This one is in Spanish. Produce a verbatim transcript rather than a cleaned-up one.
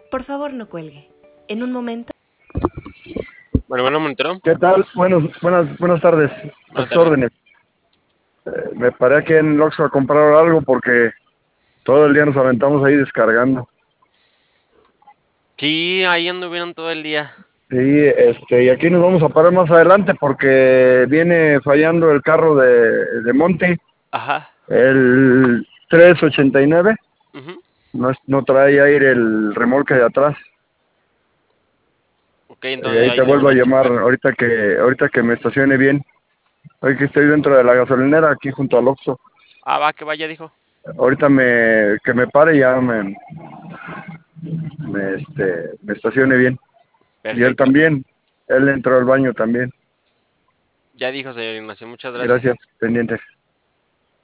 Por favor, no cuelgue. En un momento. Bueno, bueno, Montero. ¿Qué tal? Buenos, buenas, buenas tardes. A Buenas sus tardes. órdenes. Eh, me paré aquí en Oxxo a comprar algo porque todo el día nos aventamos ahí descargando. Sí, ahí anduvieron todo el día. Sí, este, y aquí nos vamos a parar más adelante porque viene fallando el carro de, de Monty, Ajá. el tres ochenta y nueve. Ujú. No, es- no trae aire el remolque de atrás. Ok, Y entonces ahí ahí te se van vuelvo a a llamar checar. ahorita que, ahorita que me estacione bien. Hoy que estoy dentro de la gasolinera aquí junto al Oxxo. Ah, va, que vaya, dijo. Ahorita me, que me pare y ya me, me, este, me estacione bien. Y él Perfecto. también. Él entró al baño también. Ya dijo, señor Ignacio, muchas gracias. Gracias, pendiente.